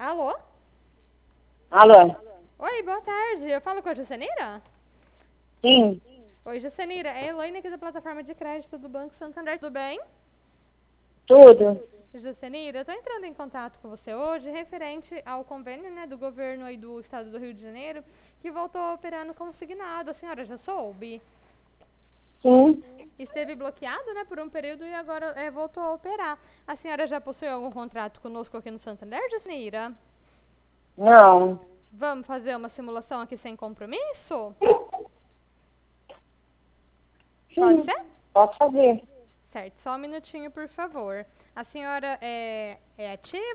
Alô? Alô? Oi, boa tarde. Eu falo com a Juscenira? Sim, Oi, Juscenira. É a Elaine aqui da plataforma de crédito do Banco Santander. Tudo bem? tudo. Juscenira, eu tô entrando em contato com você hoje referente ao convênio, né, do governo aí do estado do Rio de Janeiro, que voltou a operar no consignado. A senhora já soube? Sim, Esteve bloqueado, né, por um período e agora voltou a operar. A senhora já possui algum contrato conosco aqui no Santander, Juscenira? não. Vamos fazer uma simulação aqui sem compromisso? Pode Sim, ser? posso fazer. Certo, só um minutinho, por favor. A senhora é ativa?